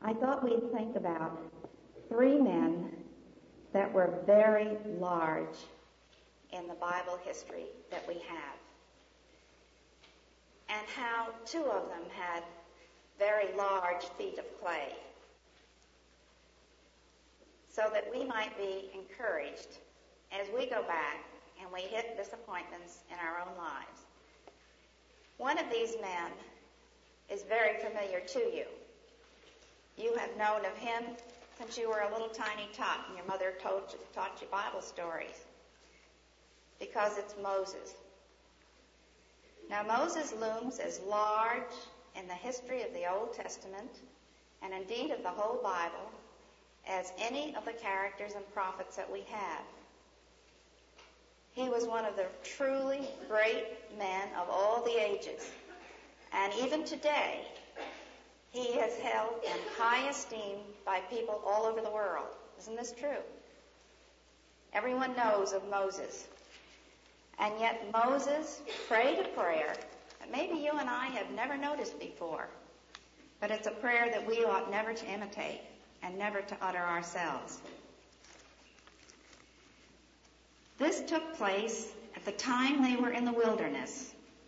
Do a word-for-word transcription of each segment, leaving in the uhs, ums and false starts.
I thought we'd think about three men that were very large in the Bible history that we have, and how two of them had very large feet of clay, so that we might be encouraged as we go back and we hit disappointments in our own lives. One of these men is very familiar to you. You have known of him since you were a little tiny tot and your mother told you, taught you Bible stories, because it's Moses. Now, Moses looms as large in the history of the Old Testament, and indeed of the whole Bible, as any of the characters and prophets that we have. He was one of the truly great men of all the ages. And even today, he is held in high esteem by people all over the world. Isn't this true? Everyone knows of Moses. And yet Moses prayed a prayer that maybe you and I have never noticed before. But it's a prayer that we ought never to imitate and never to utter ourselves. This took place at the time they were in the wilderness.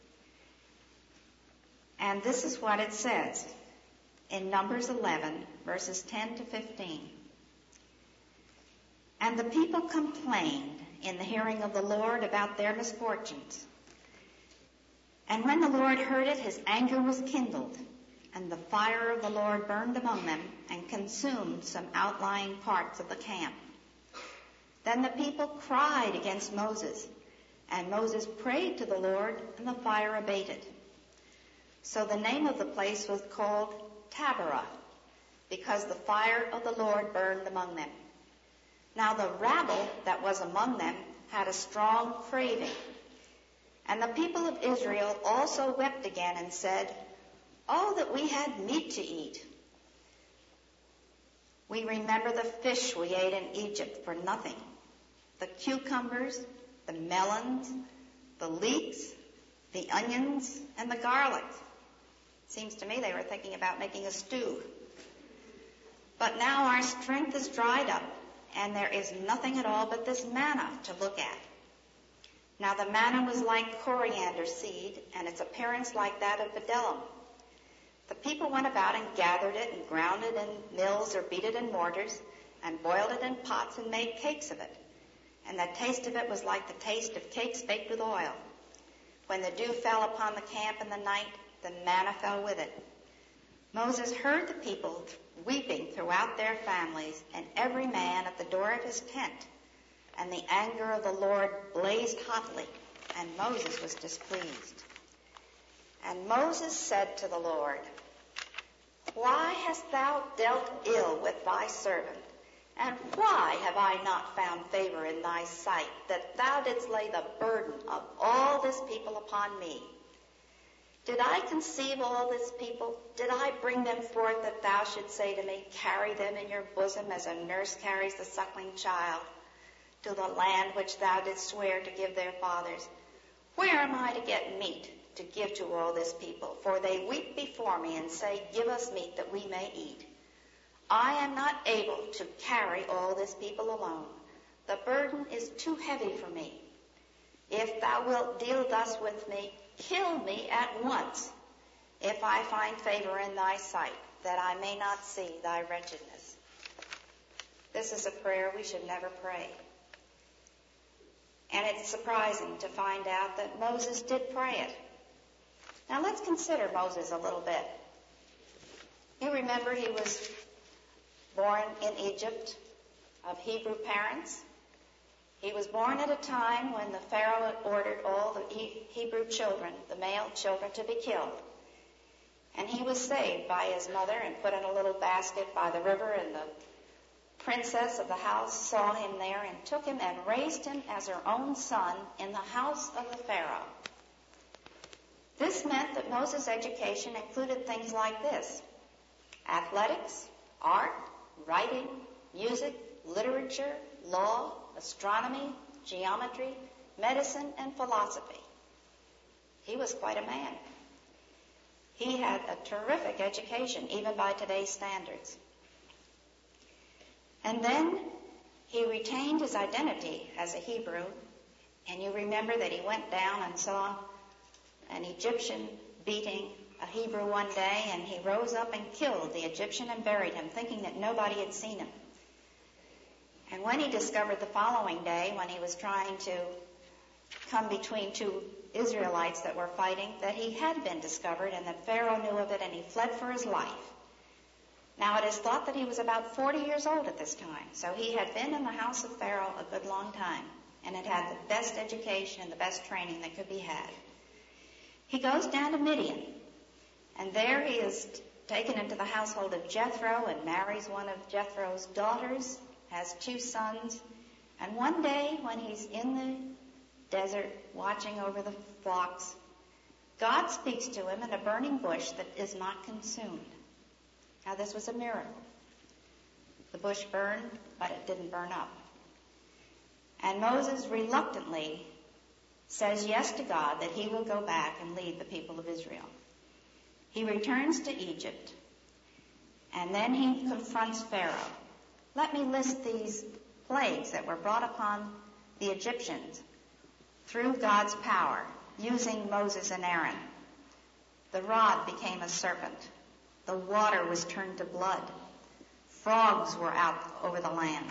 And this is what it says in Numbers eleven, verses ten to fifteen. And the people complained in the hearing of the Lord about their misfortunes. And when the Lord heard it, his anger was kindled, and the fire of the Lord burned among them and consumed some outlying parts of the camp. Then the people cried against Moses, and Moses prayed to the Lord, and the fire abated. So the name of the place was called Taberah, because the fire of the Lord burned among them. Now the rabble that was among them had a strong craving. And the people of Israel also wept again and said, "Oh, that we had meat to eat. We remember the fish we ate in Egypt for nothing, the cucumbers, the melons, the leeks, the onions, and the garlic." Seems to me they were thinking about making a stew. "But now our strength is dried up, and there is nothing at all but this manna to look at." Now the manna was like coriander seed, and its appearance like that of bdellium. The people went about and gathered it and ground it in mills or beat it in mortars and boiled it in pots and made cakes of it. And the taste of it was like the taste of cakes baked with oil. When the dew fell upon the camp in the night, the manna fell with it. Moses heard the people weeping throughout their families, and every man at the door of his tent. And the anger of the Lord blazed hotly, and Moses was displeased. And Moses said to the Lord, "Why hast thou dealt ill with thy servant? And why have I not found favor in thy sight, that thou didst lay the burden of all this people upon me? Did I conceive all this people? Did I bring them forth that thou shouldst say to me, carry them in your bosom as a nurse carries the suckling child to the land which thou didst swear to give their fathers? Where am I to get meat to give to all this people? For they weep before me and say, give us meat that we may eat. I am not able to carry all this people alone. The burden is too heavy for me. If thou wilt deal thus with me, kill me at once, if I find favor in thy sight, that I may not see thy wretchedness." This is a prayer we should never pray. And it's surprising to find out that Moses did pray it. Now let's consider Moses a little bit. You remember he was born in Egypt of Hebrew parents. He was born at a time when the Pharaoh had ordered all the Hebrew children, the male children, to be killed. And he was saved by his mother and put in a little basket by the river, and the princess of the house saw him there and took him and raised him as her own son in the house of the Pharaoh. This meant that Moses' education included things like this: athletics, art, writing, music, literature, law, astronomy, geometry, medicine, and philosophy. He was quite a man. He had a terrific education, even by today's standards. And then he retained his identity as a Hebrew. And you remember that he went down and saw an Egyptian beating a Hebrew one day, and he rose up and killed the Egyptian and buried him, thinking that nobody had seen him. And when he discovered the following day, when he was trying to come between two Israelites that were fighting, that he had been discovered and that Pharaoh knew of it, and he fled for his life. Now, it is thought that he was about forty years old at this time, so he had been in the house of Pharaoh a good long time and had had the best education and the best training that could be had. He goes down to Midian, and there he is taken into the household of Jethro and marries one of Jethro's daughters, has two sons, and one day when he's in the desert watching over the flocks, God speaks to him in a burning bush that is not consumed. Now, this was a miracle. The bush burned, but it didn't burn up. And Moses reluctantly says yes to God that he will go back and lead the people of Israel. He returns to Egypt, and then he confronts Pharaoh. Let me list these plagues that were brought upon the Egyptians through God's power, using Moses and Aaron. The rod became a serpent. The water was turned to blood. Frogs were out over the land.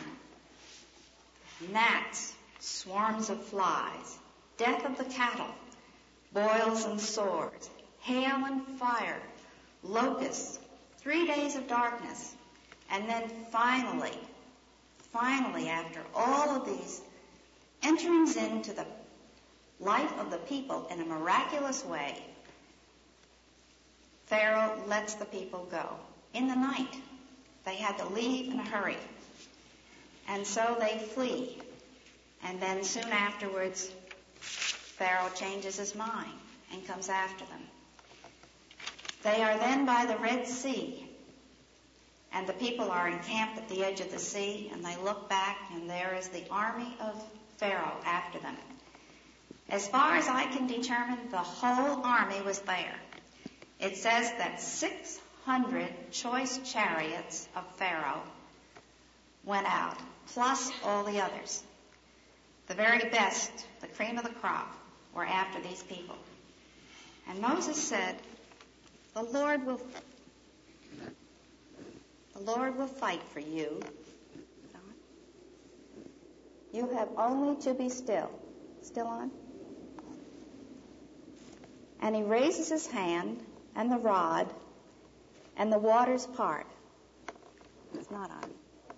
Gnats, swarms of flies, death of the cattle, boils and sores, hail and fire, locusts, three days of darkness. And then finally, finally, after all of these enterings into the life of the people in a miraculous way, Pharaoh lets the people go. In the night, they had to leave in a hurry. And so they flee. And then soon afterwards, Pharaoh changes his mind and comes after them. They are then by the Red Sea, and the people are encamped at the edge of the sea, and they look back, and there is the army of Pharaoh after them. As far as I can determine, the whole army was there. It says that six hundred choice chariots of Pharaoh went out, plus all the others. The very best, the cream of the crop, were after these people. And Moses said, the Lord will, the Lord will fight for you. You have only to be still. Still on? And he raises his hand and the rod, and the waters part. It's not on.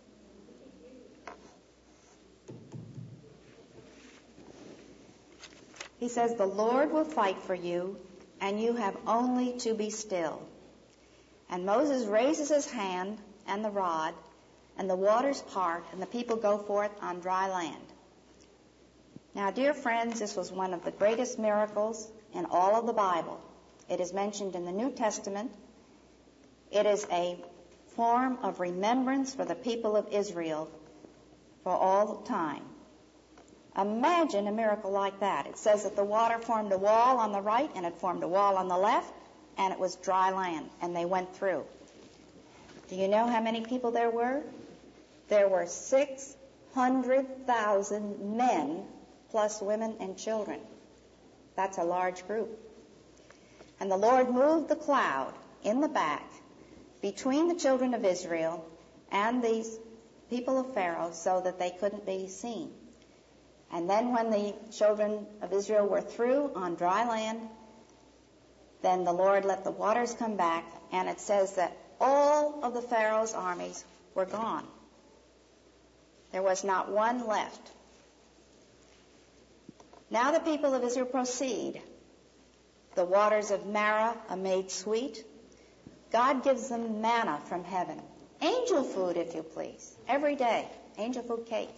He says, the Lord will fight for you, and you have only to be still. And Moses raises his hand and the rod, and the waters part, and the people go forth on dry land. Now, dear friends, this was one of the greatest miracles in all of the Bible. It is mentioned in the New Testament. It is a form of remembrance for the people of Israel for all time. Imagine a miracle like that. It says that the water formed a wall on the right and it formed a wall on the left, and it was dry land, and they went through. Do you know how many people there were? There were six hundred thousand men plus women and children. That's a large group. And the Lord moved the cloud in the back between the children of Israel and these people of Pharaoh so that they couldn't be seen. And then when the children of Israel were through on dry land, then the Lord let the waters come back, and it says that all of the Pharaoh's armies were gone. There was not one left. Now the people of Israel proceed. The waters of Marah are made sweet. God gives them manna from heaven. Angel food, if you please, every day. Angel food cake.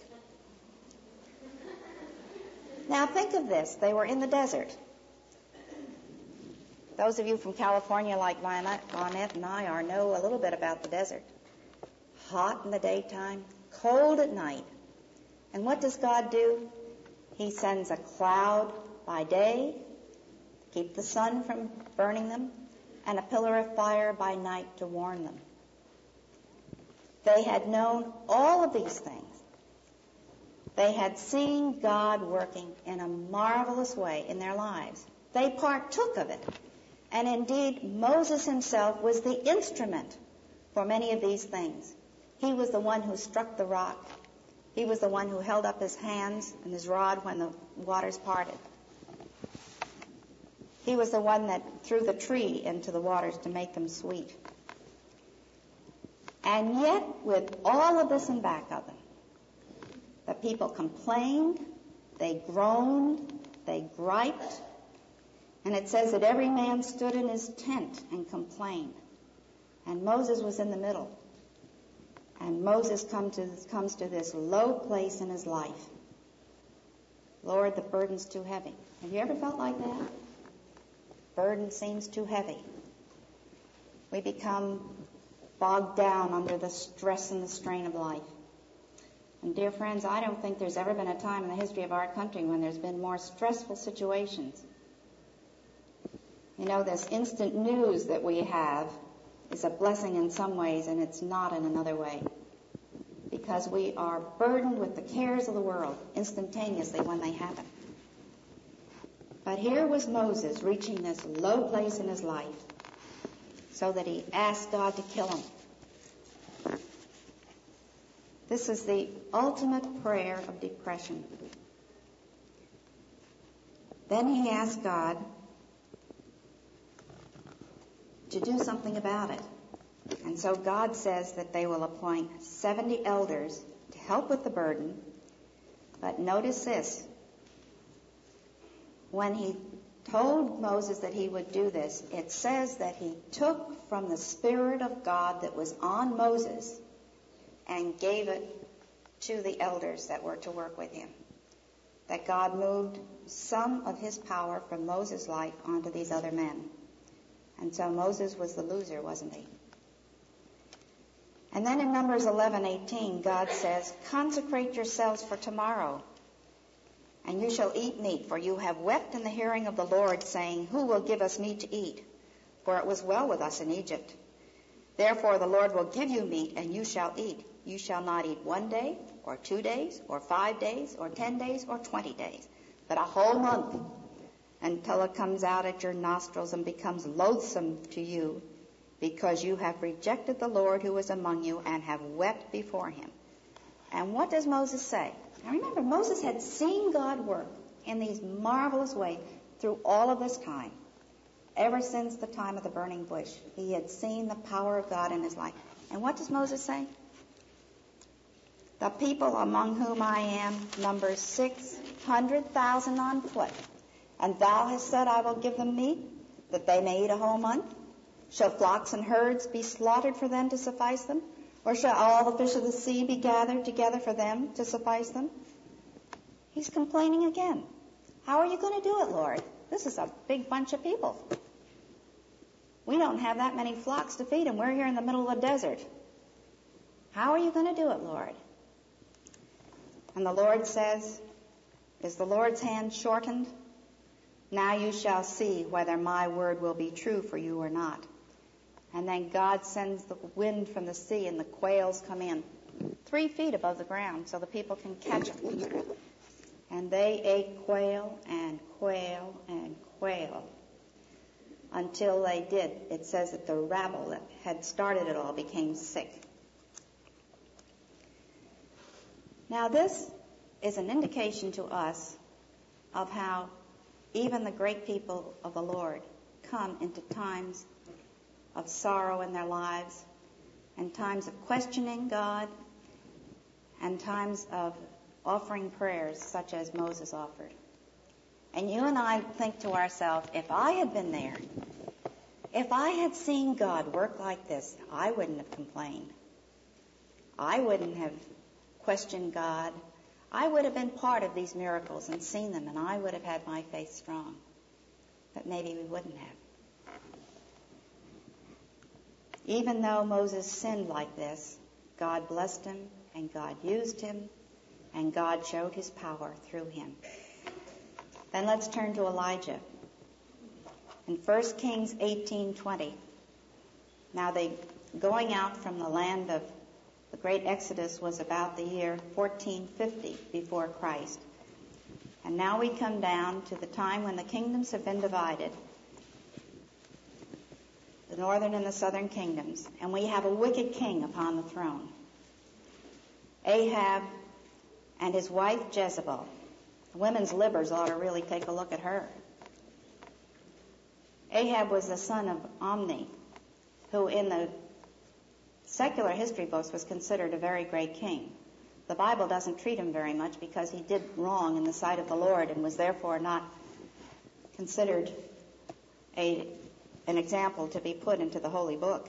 Now think of this. They were in the desert. Those of you from California like Lynette and I are know a little bit about the desert. Hot in the daytime, cold at night. And what does God do? He sends a cloud by day to keep the sun from burning them, and a pillar of fire by night to warm them. They had known all of these things. They had seen God working in a marvelous way in their lives. They partook of it. And indeed, Moses himself was the instrument for many of these things. He was the one who struck the rock. He was the one who held up his hands and his rod when the waters parted. He was the one that threw the tree into the waters to make them sweet. And yet, with all of this in back of them, the people complained, they groaned, they griped, and it says that every man stood in his tent and complained. And Moses was in the middle. And Moses come to, comes to this low place in his life. Lord, the burden's too heavy. Have you ever felt like that? Burden seems too heavy. We become bogged down under the stress and the strain of life. And dear friends, I don't think there's ever been a time in the history of our country when there's been more stressful situations. You know, this instant news that we have is a blessing in some ways, and it's not in another way. Because we are burdened with the cares of the world instantaneously when they happen. But here was Moses reaching this low place in his life so that he asked God to kill him. This is the ultimate prayer of depression. Then he asked God to do something about it. And so God says that they will appoint seventy elders to help with the burden. But notice this. When he told Moses that he would do this, it says that he took from the Spirit of God that was on Moses and gave it to the elders that were to work with him. That God moved some of his power from Moses' life onto these other men. And so Moses was the loser, wasn't he? And then in Numbers eleven eighteen, God says, consecrate yourselves for tomorrow, and you shall eat meat, for you have wept in the hearing of the Lord, saying, who will give us meat to eat? For it was well with us in Egypt. Therefore the Lord will give you meat, and you shall eat. You shall not eat one day, or two days, or five days, or ten days, or twenty days, but a whole month, until it comes out at your nostrils and becomes loathsome to you, because you have rejected the Lord who is among you and have wept before him. And what does Moses say? Now remember, Moses had seen God work in these marvelous ways through all of this time. Ever since the time of the burning bush, he had seen the power of God in his life. And what does Moses say? The people among whom I am number six hundred thousand on foot. And thou hast said, I will give them meat, that they may eat a whole month. Shall flocks and herds be slaughtered for them to suffice them? Or shall all the fish of the sea be gathered together for them to suffice them? He's complaining again. How are you going to do it, Lord? This is a big bunch of people. We don't have that many flocks to feed, and we're here in the middle of the desert. How are you going to do it, Lord? And the Lord says, is the Lord's hand shortened? Now you shall see whether my word will be true for you or not. And then God sends the wind from the sea, and the quails come in three feet above the ground so the people can catch them. And they ate quail and quail and quail until they did. It says that the rabble that had started it all became sick. Now this is an indication to us of how even the great people of the Lord come into times of sorrow in their lives, and times of questioning God, and times of offering prayers such as Moses offered. And you and I think to ourselves, if I had been there, if I had seen God work like this, I wouldn't have complained. I wouldn't have questioned God. I would have been part of these miracles and seen them, and I would have had my faith strong. But maybe we wouldn't have. Even though Moses sinned like this, God blessed him, and God used him, and God showed his power through him. Then let's turn to Elijah. In First Kings eighteen twenty. Now they going out from the land of the great Exodus was about the year fourteen fifty before Christ. And now we come down to the time when the kingdoms have been divided, the northern and the southern kingdoms, and we have a wicked king upon the throne, Ahab and his wife Jezebel. The women's livers ought to really take a look at her. Ahab was the son of Omni, who in the secular history books was considered a very great king. The Bible doesn't treat him very much because he did wrong in the sight of the Lord and was therefore not considered a, an example to be put into the holy book.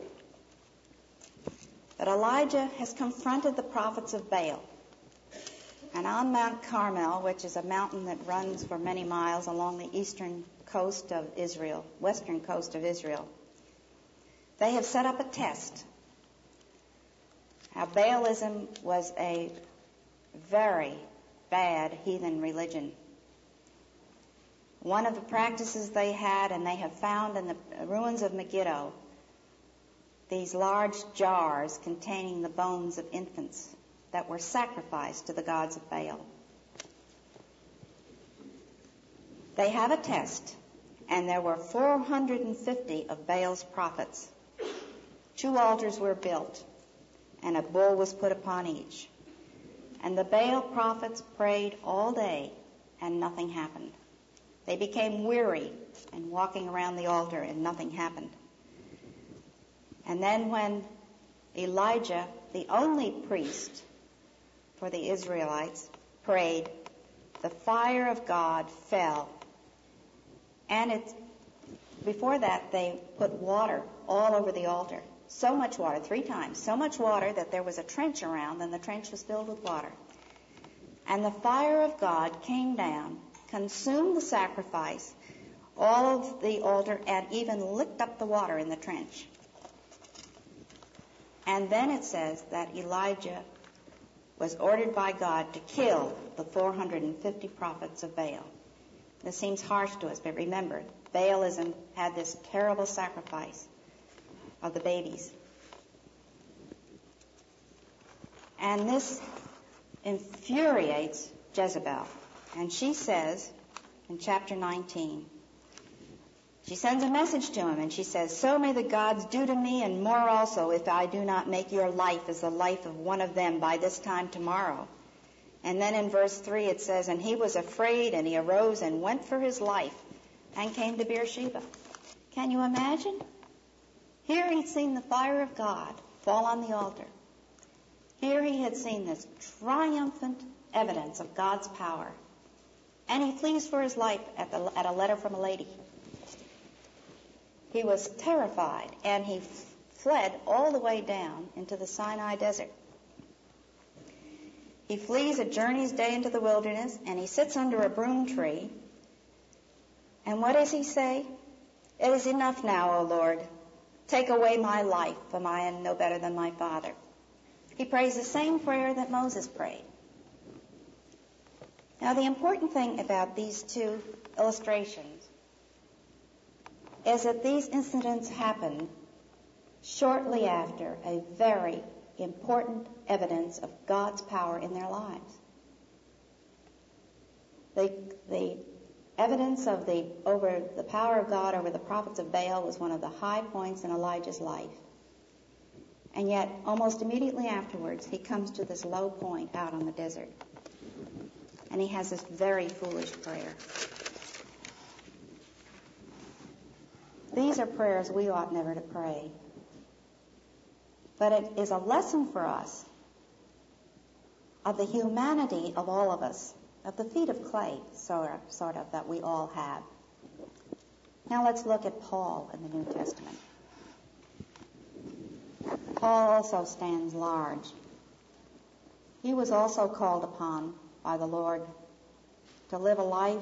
But Elijah has confronted the prophets of Baal. And on Mount Carmel, which is a mountain that runs for many miles along the eastern coast of Israel, western coast of Israel, they have set up a test. Now, Baalism was a very bad heathen religion. One of the practices they had, and they have found in the ruins of Megiddo, these large jars containing the bones of infants that were sacrificed to the gods of Baal. They have a test, and there were four hundred fifty of Baal's prophets. Two altars were built, and a bull was put upon each. And the Baal prophets prayed all day, and nothing happened. They became weary and walking around the altar, and nothing happened. And then when Elijah, the only priest for the Israelites, prayed, the fire of God fell. And it, before that, they put water all over the altar. So much water, three times, so much water that there was a trench around, and the trench was filled with water. And the fire of God came down, consumed the sacrifice, all of the altar, and even licked up the water in the trench. And then it says that Elijah was ordered by God to kill the four hundred fifty prophets of Baal. This seems harsh to us, but remember, Baalism had this terrible sacrifice of the babies. And this infuriates Jezebel. And she says in chapter nineteen, she sends a message to him, and she says, "So may the gods do to me and more also if I do not make your life as the life of one of them by this time tomorrow." And then in verse three it says, "And he was afraid, and he arose and went for his life and came to Beersheba." Can you imagine? Here he'd seen the fire of God fall on the altar. Here he had seen this triumphant evidence of God's power. And he flees for his life at, the, at a letter from a lady. He was terrified, and he f- fled all the way down into the Sinai desert. He flees a journey's day into the wilderness, and he sits under a broom tree. And what does he say? "It is enough now, O Lord. Take away my life, for I am no better than my father." He prays the same prayer that Moses prayed. Now, the important thing about these two illustrations is that these incidents happened shortly after a very important evidence of God's power in their lives. The, the evidence of the over the power of God over the prophets of Baal was one of the high points in Elijah's life. And yet, almost immediately afterwards, he comes to this low point out on the desert. And he has this very foolish prayer. These are prayers we ought never to pray. But it is a lesson for us of the humanity of all of us, of the feet of clay, sort of, sort of, that we all have. Now let's look at Paul in the New Testament. Paul also stands large. He was also called upon by the Lord to live a life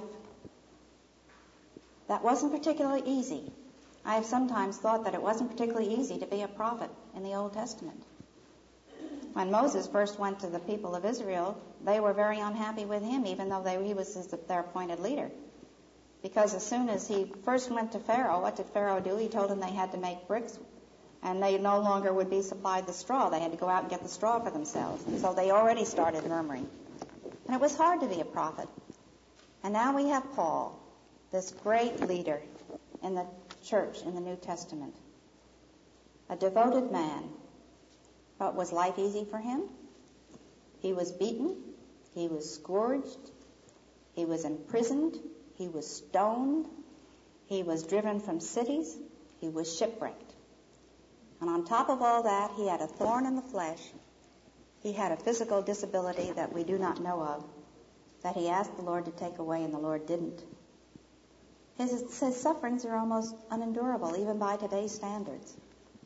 that wasn't particularly easy. I have sometimes thought that it wasn't particularly easy to be a prophet in the Old Testament. When Moses first went to the people of Israel, they were very unhappy with him, even though they, he was their appointed leader. Because as soon as he first went to Pharaoh, what did Pharaoh do? He told them they had to make bricks and they no longer would be supplied the straw. They had to go out and get the straw for themselves. And so they already started murmuring. And it was hard to be a prophet. And now we have Paul, this great leader in the church in the New Testament, a devoted man. But was life easy for him? He was beaten. He was scourged. He was imprisoned. He was stoned. He was driven from cities. He was shipwrecked. And on top of all that, he had a thorn in the flesh. He had a physical disability that we do not know of, that he asked the Lord to take away, and the Lord didn't. His, his sufferings are almost unendurable, even by today's standards.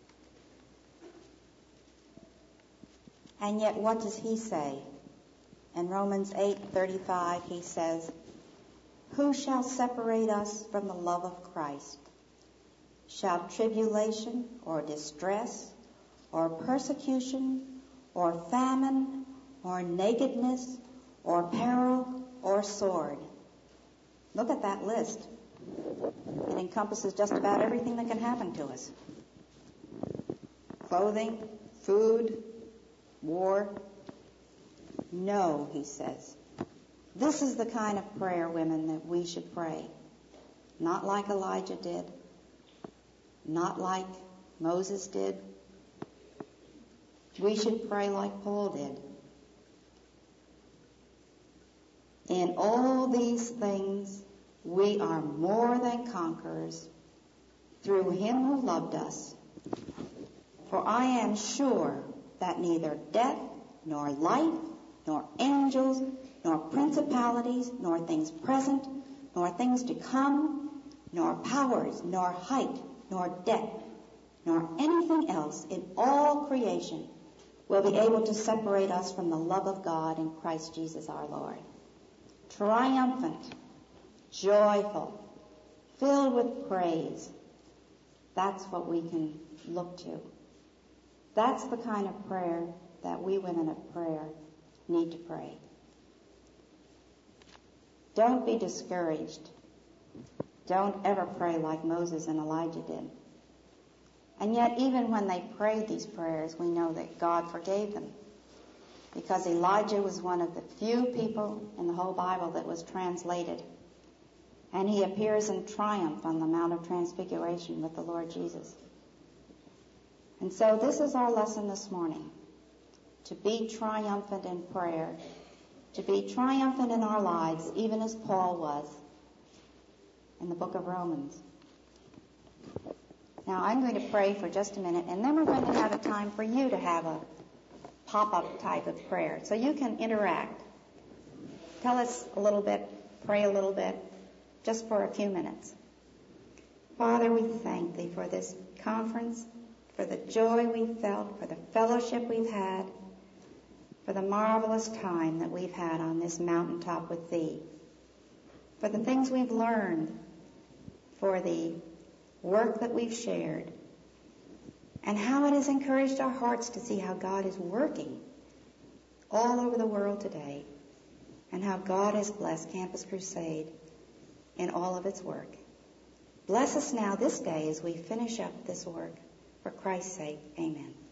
And yet, what does he say? In Romans eight thirty-five, he says, "Who shall separate us from the love of Christ? Shall tribulation or distress or persecution or famine or nakedness or peril or sword?" Look at that list. It encompasses just about everything that can happen to us. Clothing, food, war. No, he says. This is the kind of prayer, women, that we should pray. Not like Elijah did. Not like Moses did. We should pray like Paul did. In all these things, we are more than conquerors through him who loved us. For I am sure that neither death, nor life, nor angels, nor principalities, nor things present, nor things to come, nor powers, nor height, nor depth, nor anything else in all creation will be able to separate us from the love of God in Christ Jesus our Lord. Triumphant, joyful, filled with praise. That's what we can look to. That's the kind of prayer that we women of prayer need to pray. Don't be discouraged. Don't ever pray like Moses and Elijah did. And yet, even when they prayed these prayers, we know that God forgave them. Because Elijah was one of the few people in the whole Bible that was translated. And he appears in triumph on the Mount of Transfiguration with the Lord Jesus. And so this is our lesson this morning. To be triumphant in prayer. To be triumphant in our lives, even as Paul was in the book of Romans. Now, I'm going to pray for just a minute, and then we're going to have a time for you to have a pop-up type of prayer. So you can interact. Tell us a little bit, pray a little bit, just for a few minutes. Father, we thank thee for this conference, for the joy we felt, for the fellowship we've had, for the marvelous time that we've had on this mountaintop with thee, for the things we've learned, for the work that we've shared, and how it has encouraged our hearts to see how God is working all over the world today, and how God has blessed Campus Crusade in all of its work. Bless us now this day as we finish up this work. For Christ's sake, amen.